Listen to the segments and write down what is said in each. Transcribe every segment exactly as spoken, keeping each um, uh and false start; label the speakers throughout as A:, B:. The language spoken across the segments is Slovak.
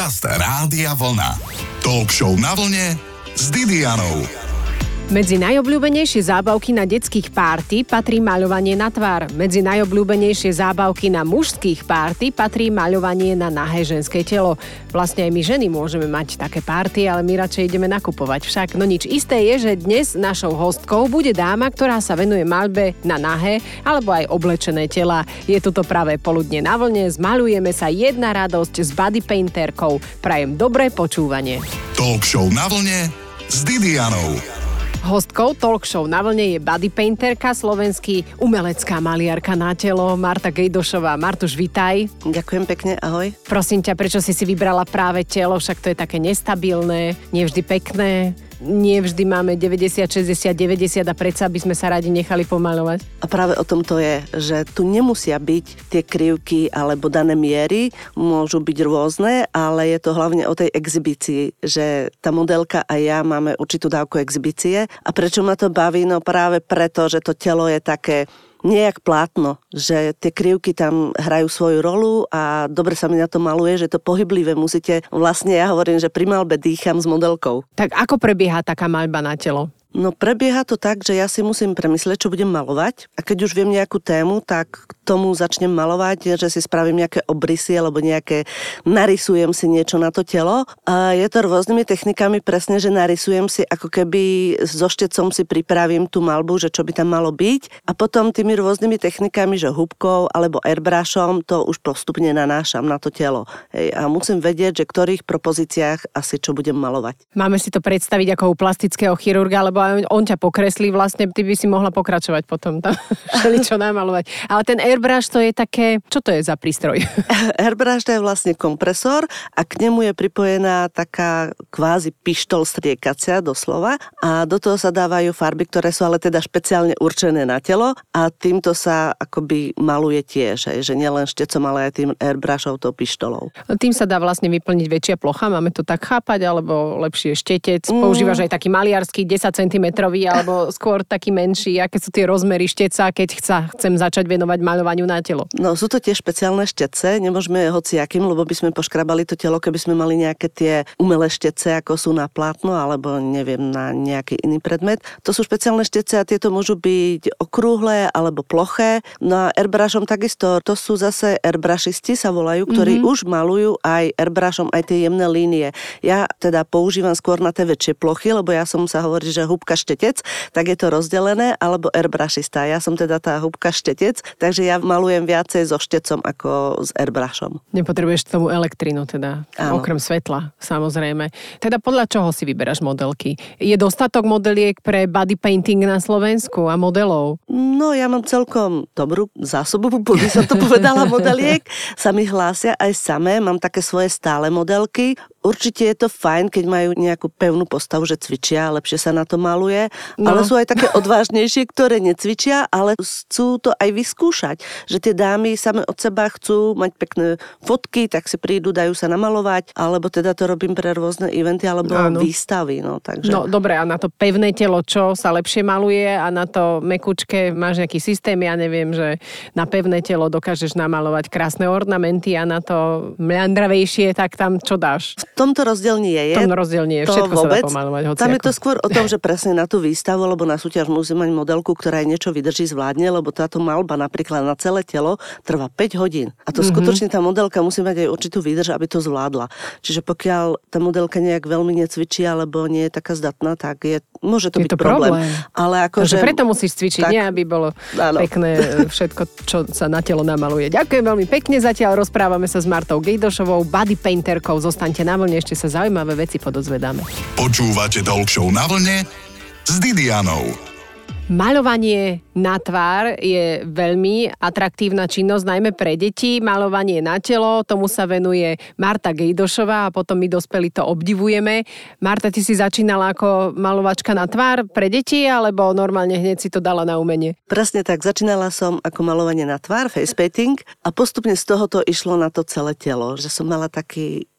A: Podcast Rádia Vlna. Talk show na vlne s Didianou.
B: Medzi najobľúbenejšie zábavky na detských párty patrí maľovanie na tvár. Medzi najobľúbenejšie zábavky na mužských párty patrí maľovanie na nahé ženské telo. Vlastne aj my ženy môžeme mať také párty, ale my radšej ideme nakupovať však. No nič, isté je, že dnes našou hostkou bude dáma, ktorá sa venuje maľbe na nahé alebo aj oblečené tela. Je toto práve poludne na vlne, zmaľujeme sa jedna radosť s body painterkou. Prajem dobré počúvanie.
A: Talk show na vlne s Didianou.
B: Hostkou talk show na vlne je body painterka, slovenský umelecká maliarka na telo Marta Gejdošová. Martuš, vitaj.
C: Ďakujem pekne, ahoj.
B: Prosím ťa, prečo si si vybrala práve telo, však to je také nestabilné, nevždy pekné. Nie vždy máme deväťdesiat, šesťdesiat, deväťdesiat a predsa by sme sa radi nechali pomaľovať.
C: A práve o tom to je, že tu nemusia byť tie krivky alebo dané miery, môžu byť rôzne, ale je to hlavne o tej exhibícii, že tá modelka a ja máme určitú dávku exhibície. A prečo ma to baví? No práve preto, že to telo je také nejak plátno, že tie krivky tam hrajú svoju rolu a dobre sa mi na to maluje, že to pohyblivé musíte, vlastne ja hovorím, že pri maľbe dýcham s modelkou.
B: Tak ako prebieha taká maľba na telo?
C: No prebieha to tak, že ja si musím premyslieť, čo budem malovať a keď už viem nejakú tému, tak k tomu začnem malovať, že si spravím nejaké obrysy alebo nejaké, narysujem si niečo na to telo. A je to rôznymi technikami presne, že narysujem si ako keby so štecom si pripravím tú maľbu, že čo by tam malo byť a potom tými rôznymi technikami, že húbkou alebo airbrushom to už postupne nanášam na to telo. Hej, a musím vedieť, že v ktorých propozíciách asi čo budem malovať.
B: Máme si to predstaviť ako u plastického chirurga, alebo on ťa pokreslí, vlastne ty by si mohla pokračovať potom tam všeličo namalovať. Ale ten airbrush to je také, čo to je za prístroj?
C: Airbrush to je vlastne kompresor a k nemu je pripojená taká kvázi pištol striekacia doslova a do toho sa dávajú farby, ktoré sú ale teda špeciálne určené na telo a týmto sa akoby maluje tiež, že nielen štecom, ale aj tým airbrushom, tou pištolou.
B: Tým sa dá vlastne vyplniť väčšia plocha, máme to tak chápať, alebo lepšie štetec, mm. používaš aj taký maliarsky desať centimetrový, alebo skôr taký menší, aké sú tie rozmery šteca, keď chca, chcem začať venovať maľovaniu na telo?
C: No sú to tiež špeciálne štece, nemôžeme hociakým, lebo by sme poškrabali to telo, keby sme mali nejaké tie umelé štece, ako sú na plátno, alebo neviem, na nejaký iný predmet. To sú špeciálne štece a tieto môžu byť okrúhle alebo ploché. No a airbrushom takisto, to sú zase airbrushisti sa volajú, ktorí mm-hmm. už malujú aj airbrushom aj tie jemné línie. Ja teda používam skôr na tie väčšie plochy, lebo ja som sa hovorí, že húbka štetec, tak je to rozdelené, alebo airbrushista. Ja som teda tá húbka štetec, takže ja malujem viacej so štecom ako s airbrushom.
B: Nepotrebuješ k tomu elektrinu teda, áno. Okrem svetla, samozrejme. Teda podľa čoho si vyberáš modelky? Je dostatok modeliek pre body painting na Slovensku a modelov?
C: No, ja mám celkom dobrú zásobu, by som to povedala, modeliek. Sa mi hlásia aj samé, mám také svoje stále modelky. Určite je to fajn, keď majú nejakú pevnú postavu, že cvičia, lepšie sa na to maluje, no. Ale sú aj také odvážnejšie, ktoré necvičia, ale chcú to aj vyskúšať. Že tie dámy same od seba chcú mať pekné fotky, tak si prídu, dajú sa namalovať, alebo teda to robím pre rôzne eventy alebo áno. výstavy. No, takže...
B: no dobre, a na to pevné telo čo sa lepšie maluje a na to mekučké máš nejaký systém, ja neviem, že na pevné telo dokážeš namalovať krásne ornamenty a na to mľandravejšie, tak tam čo dáš?
C: V tomto rozdiel nie je.
B: V tom rozdiel nie je. Všetko vôbec. Sa dá pomalovať. Hociako.
C: Tam je to skôr o tom, že presne na tú výstavu, alebo na súťaž musí mať modelku, ktorá aj niečo vydrží, zvládne, lebo táto maľba napríklad na celé telo trvá päť hodín. A to mm-hmm. skutočne tá modelka musí mať aj určitú výdrž, aby to zvládla. Čiže pokiaľ tá modelka nejak veľmi necvičí, alebo nie je taká zdatná, tak je, môže to je byť to problém. problém. Ale akože...
B: preto musíš cvičiť, tak... nie aby bolo áno. pekné všetko, čo sa na telo namaluje. Ďakujem veľmi pekne, zatiaľ rozprávame sa s Martou Gejdošovou, body painterkou. Zostaňte na vlne, ešte sa zaujímavé veci podozvedáme.
A: Počúvate Talk show na vlne s Didianou.
B: Maľovanie na tvár je veľmi atraktívna činnosť, najmä pre deti. Maľovanie na telo, tomu sa venuje Marta Gejdošová a potom my dospelí to obdivujeme. Marta, ty si začínala ako maľovačka na tvár pre deti, alebo normálne hneď si to dala na umenie?
C: Presne tak, začínala som ako maľovanie na tvár, face painting, a postupne z toho to išlo na to celé telo, že som mala taký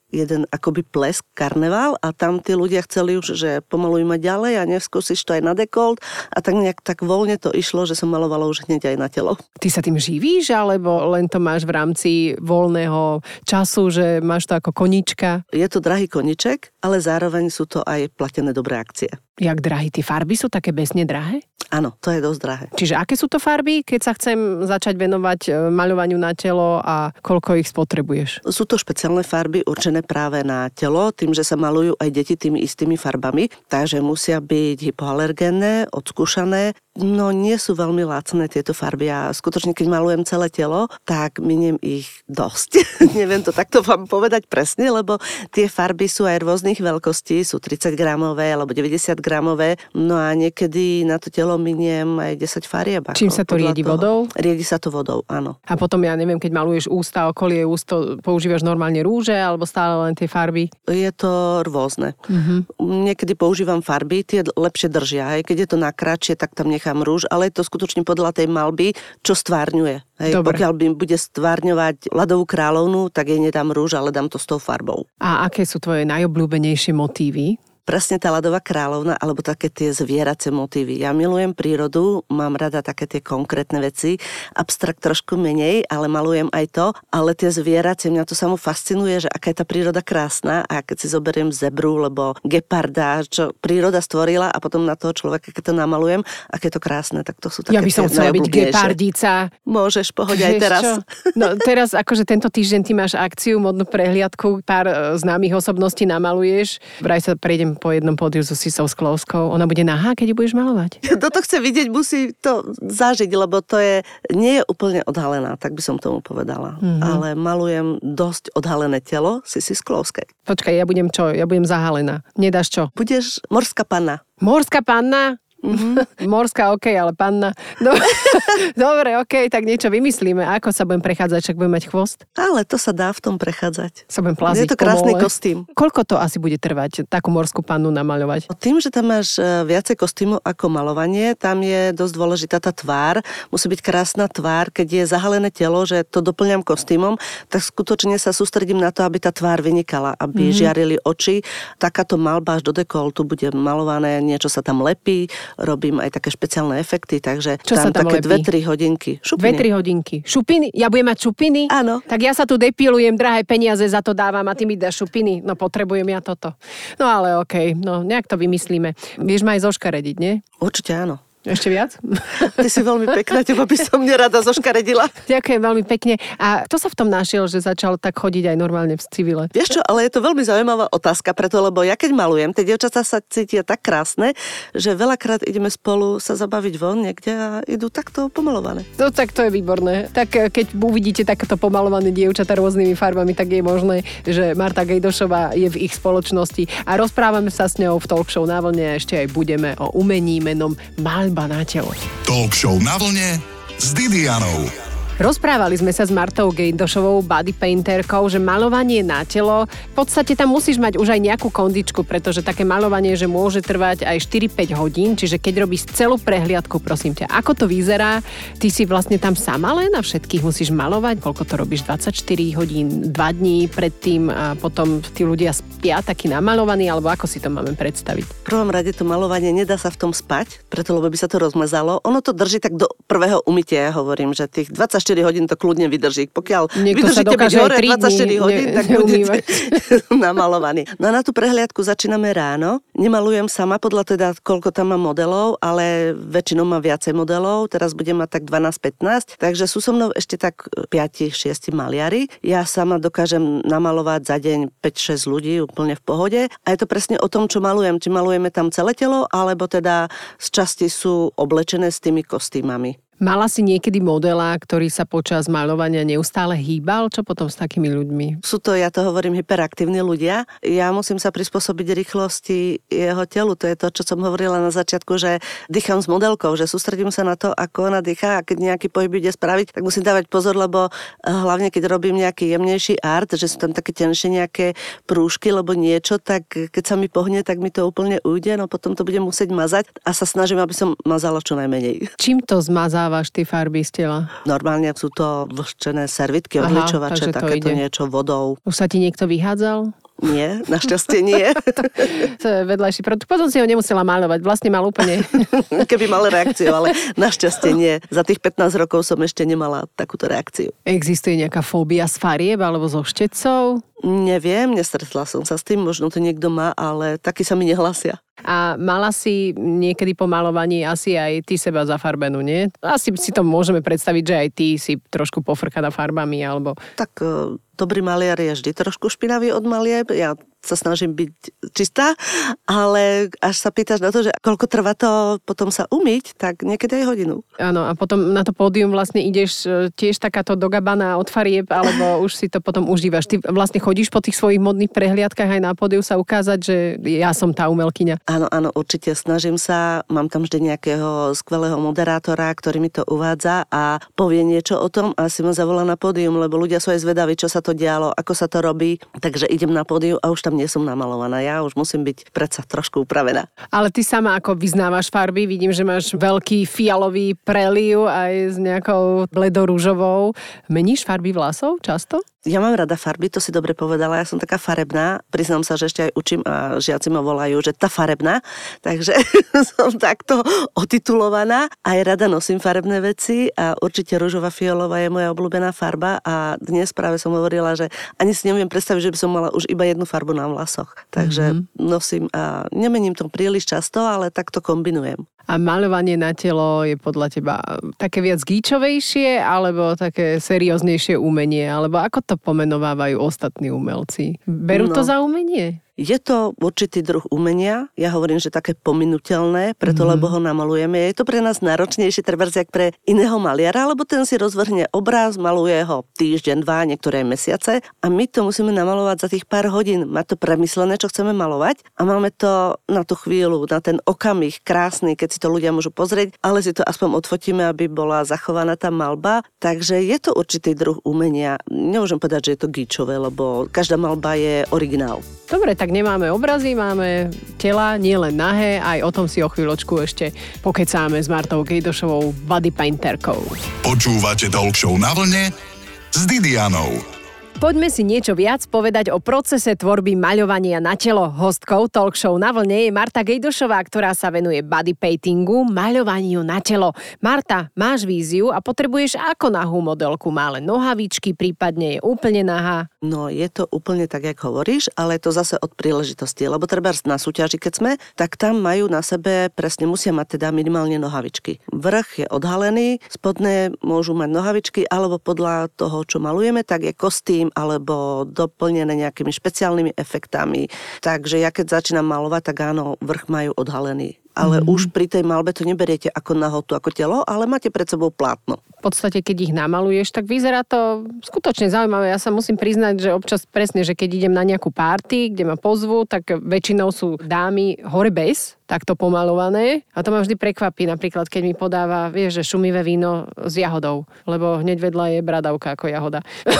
C: jeden akoby plesk, karneval a tam tí ľudia chceli už, že pomaluj ma ďalej a neskúsiš to aj na dekolt a tak nejak tak voľne to išlo, že som malovala už hneď aj na telo.
B: Ty sa tým živíš, alebo len to máš v rámci voľného času, že máš to ako konička?
C: Je to drahý koniček, ale zároveň sú to aj platené dobré akcie.
B: Jak drahé? Tie farby sú také besne drahé?
C: Áno, to je dosť drahé.
B: Čiže aké sú to farby, keď sa chcem začať venovať maľovaniu na telo a koľko ich spotrebuješ?
C: Sú to špeciálne farby určené práve na telo, tým, že sa malujú aj deti tými istými farbami, takže musia byť hypoalergénne, odskúšané. No nie sú veľmi lacné tieto farby a skutočne, keď malujem celé telo, tak miniem ich dosť. Neviem to takto vám povedať presne, lebo tie farby sú aj rôznych veľkostí, sú tridsať gramové alebo deväťdesiat gramové, no a niekedy na to telo miniem aj desať farieb.
B: Čím sa to riedi? Toho. Vodou?
C: Riedi sa to vodou, áno.
B: A potom, ja neviem, keď maluješ ústa, okolie ústo, používaš normálne rúže alebo stále len tie farby?
C: Je to rôzne. Mm-hmm. Niekedy používam farby, tie lepšie držia. Hej. Keď je to na kratšie, tak tam nechám rúž, ale je to skutočne podľa tej malby, čo stvárňuje. Hej. Pokiaľ by bude stvárňovať ľadovú kráľovnu, tak jej nedám rúž, ale dám to s tou farbou.
B: A aké sú tvoje najobľúbenejšie motívy?
C: Presne tá ľadová kráľovna, alebo také tie zvieracie motívy. Ja milujem prírodu, mám rada také tie konkrétne veci, abstrakt trošku menej, ale malujem aj to, ale tie zvieracie, mňa to samo fascinuje, že aká je tá príroda krásna a keď si zoberiem zebru, lebo geparda, čo príroda stvorila a potom na toho človeka, keď to namalujem, aké je to krásne, tak to sú také.
B: Ja by som chcela byť gepardica.
C: Môžeš, pohoď aj teraz. Čo?
B: No teraz akože tento týždeň ty máš akciu, modnú prehliadku, pár známych osobností namaluješ, vraj sa prejdem po jednom pódiu so Sisou Sklovskou. Ona bude nahá, keď ju budeš malovať?
C: Kto to chce vidieť, musí to zažiť, lebo to je, nie je úplne odhalená, tak by som tomu povedala. Mm-hmm. Ale malujem dosť odhalené telo Sisy Sklovskej.
B: Počkaj, ja budem čo? Ja budem zahalená. Nedáš čo?
C: Budeš morská panna.
B: Morská panna? Mm-hmm. Morská, okej, okay, ale panna. No, dobre, okej, okay, tak niečo vymyslíme. Ako sa budem prechádzať, však budem mať chvost?
C: Ale to sa dá v tom prechádzať.
B: Sa budem plaziť.
C: Je to krásny kostým.
B: Koľko to asi bude trvať, takú morskú pannu namaľovať?
C: Tým, že tam máš viacej kostýmov ako malovanie, tam je dosť dôležitá tá tvár. Musí byť krásna tvár, keď je zahalené telo, že to doplňam kostýmom, tak skutočne sa sústredím na to, aby tá tvár vynikala, aby mm-hmm. žiarili oči. Takáto malba až do dekoltu bude malované, niečo sa tam lepí. Robím aj také špeciálne efekty, takže
B: čo
C: tam,
B: tam
C: také
B: lepí?
C: dve tri hodinky. Šupiny.
B: dve tri hodinky. Šupiny? Ja budem mať šupiny?
C: Áno.
B: Tak ja sa tu depilujem, drahé peniaze za to dávam a ty mi dáš šupiny. No potrebujem ja toto. No ale okej, okay. No nejak to vymyslíme. Vieš ma aj zoškarediť, nie?
C: Určite áno.
B: Ešte viac?
C: Ty si veľmi pekná, teba by som nerada zoškaredila.
B: Ďakujem veľmi pekne. A kto sa v tom našiel, že začal tak chodiť aj normálne v civile?
C: Vieš čo, ale je to veľmi zaujímavá otázka, preto, lebo ja keď malujem, tie dievčatá sa cítia tak krásne, že veľakrát ideme spolu sa zabaviť von niekde a idú takto pomalované.
B: No tak to je výborné. Tak keď uvidíte takéto pomalované dievčatá rôznymi farbami, tak je možné, že Marta Gejdošová je v ich spoločnosti a rozprávame sa s ňou v talk show Na vlne a ešte aj budeme o umení menom maľba na telo.
A: Talk show Na vlne s Didianou.
B: Rozprávali sme sa s Martou Gejdošovou, body painterkou, že malovanie na telo, v podstate tam musíš mať už aj nejakú kondičku, pretože také malovanie, že môže trvať aj štyri päť hodín, čiže keď robíš celú prehliadku, prosím ťa, ako to vyzerá? Ty si vlastne tam sama len a všetkých musíš malovať? Koľko to robíš? dvadsaťštyri hodín, dva dní predtým a potom tí ľudia spia taký namalovaní, alebo ako si to máme predstaviť?
C: V prvom rade to malovanie nedá sa v tom spať, preto lebo by sa to rozmazalo. Ono to drží tak do prvého umytia, ja hovorím, že tých dvadsaťštyri hodín to kľudne vydrží. Pokiaľ
B: niekto
C: vydržíte byť hore dvadsaťštyri hodín,
B: ne,
C: tak budete namalovaní. No a na tú prehliadku začíname ráno. Nemalujem sama podľa teda, koľko tam mám modelov, ale väčšinou mám viacej modelov. Teraz budem mať tak dvanásť pätnásť, takže sú so mnou ešte tak päť šesť maliari. Ja sama dokážem namalovať za deň päť šesť ľudí úplne v pohode. A je to presne o tom, čo malujem. Či malujeme tam celé telo, alebo teda z časti sú oblečené s tými kostýmami.
B: Mala si niekedy modela, ktorý sa počas maľovania neustále hýbal? Čo potom s takými ľuďmi?
C: Sú to, ja to hovorím, hyperaktívni ľudia. Ja musím sa prispôsobiť rýchlosti jeho telu. To je to, čo som hovorila na začiatku, že dýcham s modelkou, že sústredím sa na to, ako ona dýchá a keď nejaký pohyb ide spraviť, tak musím dávať pozor, lebo hlavne keď robím nejaký jemnejší art, že sú tam také tenšie nejaké prúžky, lebo niečo, tak keď sa mi pohne, tak mi to úplne ujde, no potom to budem musieť mazať a sa snažím, aby som mazala čo najmenej.
B: Čím to zmazá dávaš tie farby z tela?
C: Normálne sú to vlhčené servitky, odličovače, takéto niečo vodou.
B: Už sa ti niekto vyhádzal?
C: Nie, našťastie nie.
B: to, to je vedľajší produkt. Potom si ho nemusela maľovať. Vlastne mal úplne...
C: Keby mal reakciu, ale našťastie nie. Za tých pätnásť rokov som ešte nemala takúto reakciu.
B: Existuje nejaká fóbia z farieb alebo zo štecov?
C: Neviem, nestretla som sa s tým, možno to niekto má, ale taky sa mi nehlasia.
B: A mala si niekedy po malovaní asi aj ty seba zafarbenú, nie? Asi si to môžeme predstaviť, že aj ty si trošku pofrkaná farbami, alebo...
C: Tak dobrý maliar je vždy trošku špinavý od malieb. Ja sa snažím byť čistá, ale až sa pýtaš na to, že koľko trvá to potom sa umyť, tak niekedy aj hodinu.
B: Áno, a potom na to pódium vlastne ideš tiež takáto dogabaná od farieb, alebo už si to potom užívaš. Ty vlastne chodíš po tých svojich modných prehliadkach aj na pódiu sa ukázať, že ja som tá umelkyňa.
C: Áno, áno, určite snažím sa. Mám tam vždy nejakého skvelého moderátora, ktorý mi to uvádza a povie niečo o tom a si ma zavolá na pódium, lebo ľudia sú aj zvedaví, čo sa to dialo, ako sa to robí. Takže idem na pódium a už tam nie som namalovaná. Ja už musím byť predsa trošku upravená.
B: Ale ty sama ako vyznávaš farby, vidím, že máš veľký fialový preliv aj s nejakou bledorúžovou. Meníš farby vlasov často?
C: Ja mám rada farby, to si dobre povedala, ja som taká farebná, priznám sa, že ešte aj učím a žiaci ma volajú, že tá farebná, takže som takto otitulovaná. Aj rada nosím farebné veci a určite ružová fialová je moja obľúbená farba a dnes práve som hovorila, že ani si neviem predstaviť, že by som mala už iba jednu farbu na vlasoch. Takže mm-hmm. nosím a nemením to príliš často, ale takto kombinujem.
B: A maľovanie na telo je podľa teba také viac gíčovejšie alebo také serióznejšie umenie? Alebo ako to pomenovávajú ostatní umelci? Berú no. to za umenie?
C: Je to určitý druh umenia, ja hovorím, že také pominuteľné, preto mm. lebo ho namalujeme. Je to pre nás náročnejšie, trebárs jak pre iného maliara, lebo ten si rozvrhne obraz, maluje ho týždeň, dva, niektoré mesiace a my to musíme namalovať za tých pár hodín. Má to premyslené, čo chceme malovať a máme to na tú chvíľu, na ten okamih krásny, keď si to ľudia môžu pozrieť, ale si to aspoň odfotíme, aby bola zachovaná tá malba. Takže je to určitý druh umenia. Nemôžem povedať, že je to gíčové, lebo každá malba je originál.
B: Dobre, tak nemáme obrazy, máme tela, nielen nahé, aj o tom si o chvíľočku ešte pokecáme s Martou Gejdošovou, bodypainterkou.
A: Počúvate Talk Show na vlne s Didianou.
B: Poďme si niečo viac povedať o procese tvorby maľovania na telo. Hostkou Talk Show na vlne je Marta Gejdošová, ktorá sa venuje bodypaintingu, maľovaniu na telo. Marta, máš víziu a potrebuješ ako nahú modelku? Má len nohavičky, prípadne je úplne nahá?
C: No, je to úplne tak, jak hovoríš, ale je to zase od príležitosti, lebo trebárs na súťaži, keď sme, tak tam majú na sebe, presne musia mať teda minimálne nohavičky. Vrch je odhalený, spodné môžu mať nohavičky, alebo podľa toho, čo malujeme, tak je kostým alebo doplnené nejakými špeciálnymi efektami. Takže ja keď začínam malovať, tak áno, vrch majú odhalený. Ale mm. už pri tej malbe to neberiete ako nahotu, ako telo, ale máte pred sebou plátno.
B: V podstate, keď ich namaluješ, tak vyzerá to skutočne zaujímavé. Ja sa musím priznať, že občas presne, že keď idem na nejakú party, kde ma pozvú, tak väčšinou sú dámy hore bez, takto pomalované. A to ma vždy prekvapí, napríklad, keď mi podáva, vieš, že šumivé víno s jahodou, lebo hneď vedľa je bradavka ako jahoda.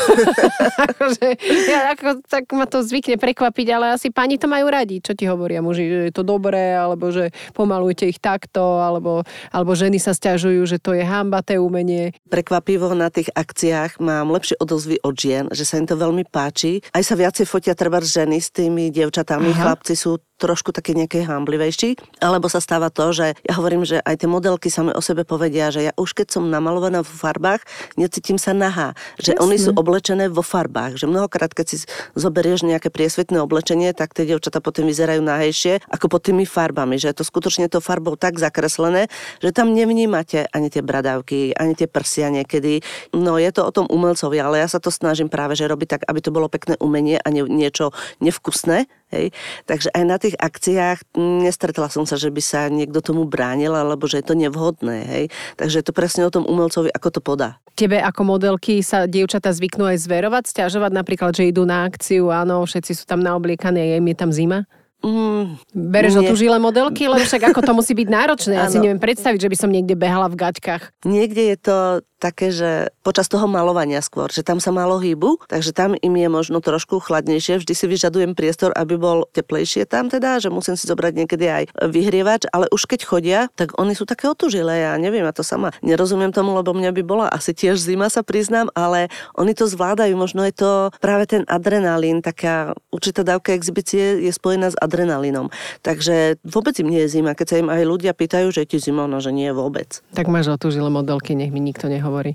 B: akože, ja, ako, tak ma to zvykne prekvapiť, ale asi pani to majú radi. Čo ti hovoria muži, že je to dobré, alebo že pomalujte ich takto, alebo, alebo ženy sa sťažujú, že to je hanba, té umenie.
C: Prekvapivo na tých akciách mám lepšie odozvy od žien, že sa im to veľmi páči. Aj sa viacej fotia trebárs ženy s tými dievčatami, Aha. chlapci sú trošku také nejaké hamblivejší, alebo sa stáva to, že ja hovorím, že aj tie modelky same o sebe povedia, že ja už keď som namalovaná vo farbách, necítim sa nahá, že Jasne. Oni sú oblečené vo farbách, že mnohokrát, keď si zoberieš nejaké priesvitné oblečenie, tak tie dievčatá potom vyzerajú nahejšie ako pod tými farbami, že je to skutočne to farbou tak zakreslené, že tam nevnímate ani tie bradavky, ani tie prsia niekedy. No je to o tom umelcovi, ale ja sa to snažím práve, že robiť tak, aby to bolo pekné umenie a nie, niečo nevkusné. Hej. Takže aj na tých akciách nestretla som sa, že by sa niekto tomu bránil, alebo že je to nevhodné. Hej. Takže je to presne o tom umelcovi, ako to podá.
B: Tebe ako modelky sa dievčatá zvyknú aj zverovať, sťažovať napríklad, že idú na akciu, áno, všetci sú tam naobliekaní a im je tam zima?
C: Mm,
B: Bereš otužilé modelky, lebo však ako to musí byť náročné. Ja si
C: Áno.
B: neviem predstaviť, že by som niekde behala v gaťkách.
C: Niekde je to také, že počas toho malovania skôr, že tam sa málo hýbu, takže tam im je možno trošku chladnejšie. Vždy si vyžadujem priestor, aby bol teplejšie tam teda, že musím si zobrať niekedy aj vyhrievač, ale už keď chodia, tak oni sú také otužilé. Ja neviem, ja to sama nerozumiem tomu, lebo mňa by bola asi tiež zima, sa priznám, ale oni to zvládajú. Možno je to práve ten adrenalín, taká určitá dávka exhibície je spojená s adrenalínom. Takže vôbec im nie je zima. Keď sa im aj ľudia pýtajú, že je ti zima, no že nie vôbec.
B: Tak máš otužilé modelky, nech mi nikto nehovorí.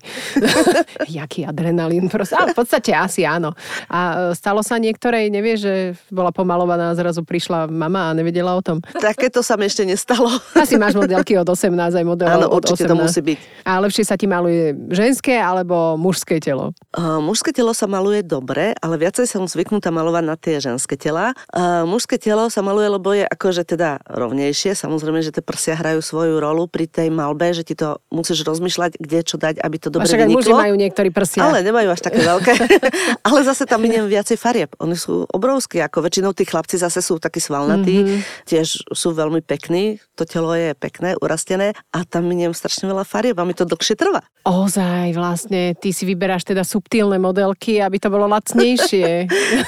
B: Jaký adrenalín proste. Ale v podstate asi áno. A stalo sa niektorej, nevie, že bola pomalovaná a zrazu prišla mama a nevedela o tom?
C: Takéto sa mi ešte nestalo.
B: Asi máš modelky od osemnásť, aj modelov
C: Áno,
B: od
C: určite
B: osemnásť.
C: to musí byť.
B: A lepšie sa ti maluje ženské alebo mužské telo?
C: Uh, mužské telo sa maluje dobre, ale viacej som zvyknutá malovať na tie ženské tela. Uh, mužské telo sa maluje, lebo je akože teda rovnejšie. Samozrejme, že tie prsia hrajú svoju rolu pri tej malbe, že ti to musíš rozmýšľať, kde čo dať, aby to dobre
B: však aj
C: vyniklo.
B: muži majú niektorí prsia.
C: Ale nemajú až také veľké. Ale zase tam miniem viacej farieb. Oni sú obrovskí, ako väčšinou tí chlapci zase sú takí svalnatí, mm-hmm. tiež sú veľmi pekní, to telo je pekné, urastené a tam miniem strašne veľa farieb a mi to dlhšie trvá.
B: Ozaj, vlastne, ty si vyberáš teda subtilné modelky, aby to bolo lacnejšie.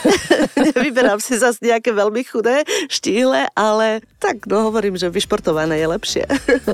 C: Vyberám si zase nejaké veľmi chudé štíhle, ale tak, no hovorím, že vyšportované je lepšie.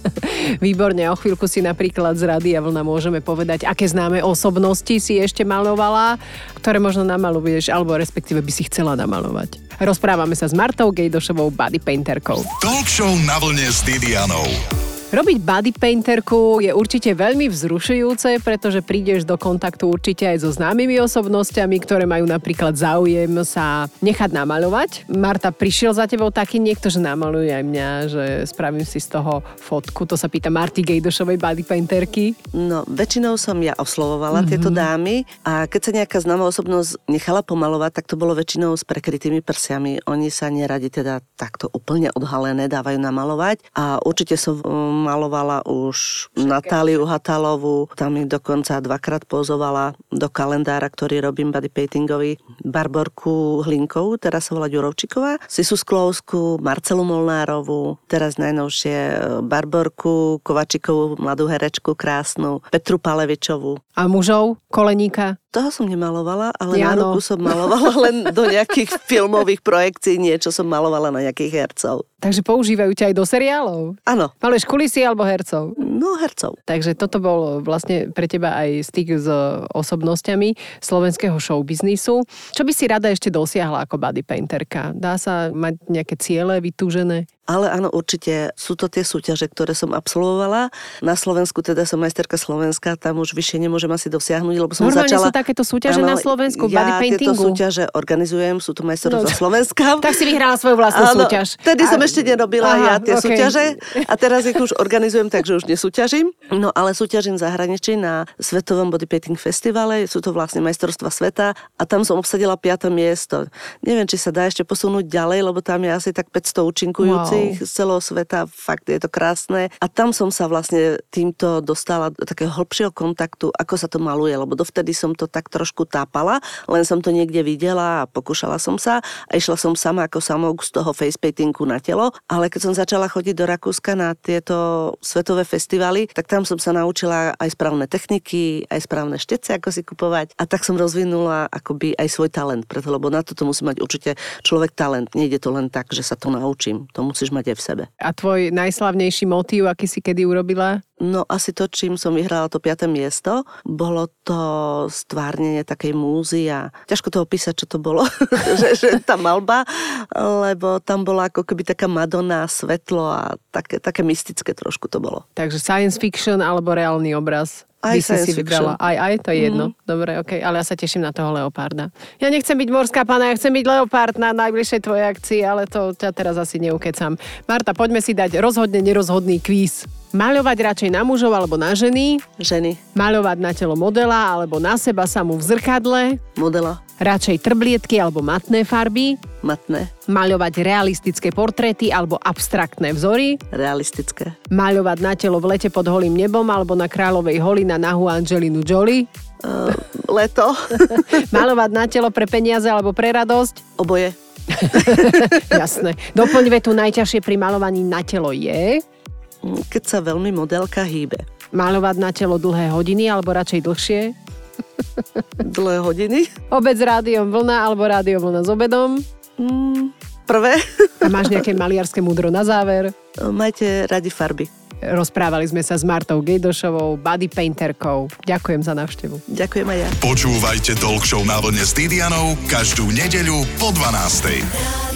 B: Výborne, o chvíľku si napríklad z Rádia Vlna môžeme povedať, aké známe osobnosti si ešte malovala, ktoré možno namaluješ, alebo respektíve by si chcela namalovať. Rozprávame sa s Martou Gejdošovou, bodypainterkou.
A: Talk show na vlne s Didianou.
B: Robiť bodypainterku je určite veľmi vzrušujúce, pretože prídeš do kontaktu určite aj so známymi osobnostiami, ktoré majú napríklad záujem sa nechať namaľovať. Marta, prišiel za tebou taký niekto, že namaluje aj mňa, že spravím si z toho fotku. To sa pýta Marty Gejdošovej, bodypainterky.
C: No, väčšinou som ja oslovovala mm-hmm. tieto dámy a keď sa nejaká známa osobnosť nechala pomalovať, tak to bolo väčšinou s prekrytými prsiami. Oni sa neradi teda takto úplne odhalené dávajú namalovať a určite som malovala už Natáliu Hatalovú, tam mi dokonca dvakrát pozovala do kalendára, ktorý robím bodypaintingový, Barborku Hlinkovú, teraz sa volá Ďurovčíková, Sisu Sklovskú, Marcelu Molnárovú, teraz najnovšie Barborku Kovačikovú, mladú herečku krásnu, Petru Palevičovú.
B: A mužov? Koleníka?
C: Toho som nemalovala, ale
B: ja,
C: na ruku som malovala len do nejakých filmových projekcií, niečo som malovala na nejakých hercov.
B: Takže používajú ťa aj do seriálov?
C: Áno.
B: Maluješ kulisy alebo hercov?
C: No, hercov.
B: Takže toto bol vlastne pre teba aj styk s osobnostiami slovenského showbiznisu. Čo by si rada ešte dosiahla ako bodypainterka? Dá sa mať nejaké ciele vytúžené?
C: Ale áno, určite sú to tie súťaže, ktoré som absolvovala. Na Slovensku teda som majsterka Slovenska, tam už vyššie nemôžem asi dosiahnuť, lebo som
B: Normálne
C: začala...
B: sú takéto súťaže
C: áno,
B: na Slovensku,
C: ja
B: bodypaintingu?
C: tieto súťaže organizujem, sú to majstrovstvá
B: No,
C: Slovenska.
B: Tak si vyhrala svoju vlastnú
C: áno,
B: súťaž.
C: Vtedy
B: A...
C: som ešte nerobila
B: Aha,
C: ja tie
B: okay.
C: súťaže a teraz ich už organizujem, takže už nesúťažím. No ale súťažím v zahraničí na Svetovom bodypainting festivale, sú to vlastne majstrovstvá sveta a tam som obsadila piate miesto. Neviem, či sa dá ešte posunúť ďalej, lebo tam je asi tak päťsto účinkujúcich wow. z celého sveta, fakt je to krásne. A tam som sa vlastne týmto dostala do takého hlbšieho kontaktu, ako sa to maluje, lebo dovtedy som to tak trošku tápala, len som to niekde videla a pokúšala som sa a išla som sama ako samouk z toho facepaintingu na telo, ale keď som začala chodiť do Rakúska na tieto svetové festivaly, tak tam som sa naučila aj správne techniky, aj správne štece, ako si kupovať a tak som rozvinula akoby aj svoj talent, preto, lebo na toto musí mať určite človek talent. Nejde to len tak, že sa to naučím. To musíš mať aj v sebe.
B: A tvoj najslavnejší motív, aký si kedy urobila?
C: No asi to, čím som vyhrala to piate miesto, bolo to stvárnenie takej múzy a ťažko to opísať, čo to bolo, že, že tá malba, lebo tam bola ako keby taká Madonna, svetlo a také, také mystické trošku to bolo.
B: Takže science fiction alebo reálny obraz?
C: Aj
B: by si si
C: fiction.
B: vybrala. Aj, aj, to je jedno. Mm. Dobre, okej, okay. Ale ja sa teším na toho leopárda. Ja nechcem byť morská pána, ja chcem byť leopárd na najbližšej tvojej akcii, ale to ťa teraz asi neukecam. Marta, poďme si dať rozhodne nerozhodný kvíz. Maľovať radšej na mužov alebo na ženy?
C: Ženy.
B: Maľovať na telo modela alebo na seba samú v zrkadle?
C: Modela.
B: Radšej trblietky alebo matné farby?
C: Matné.
B: Maľovať realistické portréty alebo abstraktné vzory?
C: Realistické.
B: Maľovať na telo v lete pod holým nebom alebo na Kráľovej holi na nahú Angelinu Jolie?
C: Uh, leto.
B: Maľovať na telo pre peniaze alebo pre radosť?
C: Oboje.
B: Jasné. Doplň vetu, najťažšie pri maľovaní na telo je...
C: Keď sa veľmi modelka hýbe.
B: Maľovať na telo dlhé hodiny, alebo radšej dlhšie?
C: Dlhé hodiny.
B: Obed s rádiom vlna, alebo rádio vlna s obedom?
C: Mm, prvé.
B: A máš nejaké maliarské múdro na záver?
C: Majte radi farby.
B: Rozprávali sme sa s Martou Gejdošovou, body painterkou. Ďakujem za návštevu.
C: Ďakujem aj ja.
A: Počúvajte Talk Show na vlne s Didianou každú nedeľu po dvanástej.